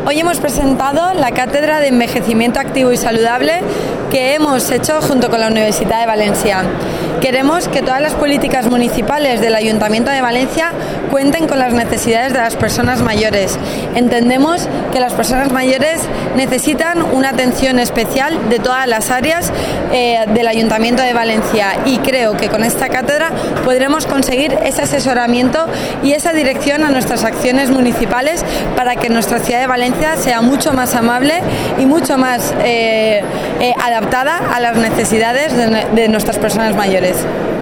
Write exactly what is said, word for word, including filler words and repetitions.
Hoy hemos presentado la Cátedra de Envejecimiento Activo y Saludable que hemos hecho junto con la Universidad de Valencia. Queremos que todas las políticas municipales del Ayuntamiento de Valencia cuenten con las necesidades de las personas mayores. Entendemos que las personas mayores necesitan una atención especial de todas las áreas eh, del Ayuntamiento de Valencia, y creo que con esta cátedra podremos conseguir ese asesoramiento y esa dirección a nuestras acciones municipales para que nuestra ciudad de Valencia sea mucho más amable y mucho más eh, eh, adaptada a las necesidades de, de nuestras personas mayores.